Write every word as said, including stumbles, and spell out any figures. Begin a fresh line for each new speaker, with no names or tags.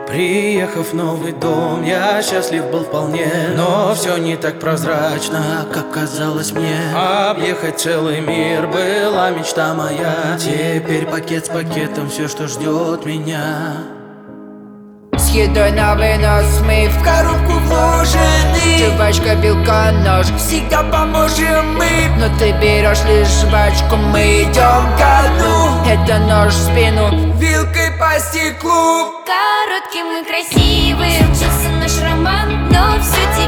Приехав в новый дом, я счастлив был вполне. Но все не так прозрачно, как казалось мне. Объехать целый мир была мечта моя. Теперь пакет с пакетом, все, что ждет меня.
С едой на вынос мы в коробку вложены. Жвачка, вилка, нож, всегда поможем мы. Но ты берешь лишь жвачку, мы идем ко дну. Это нож в спину, вилкой по стеклу.
Коротким и красивым случился наш роман, но все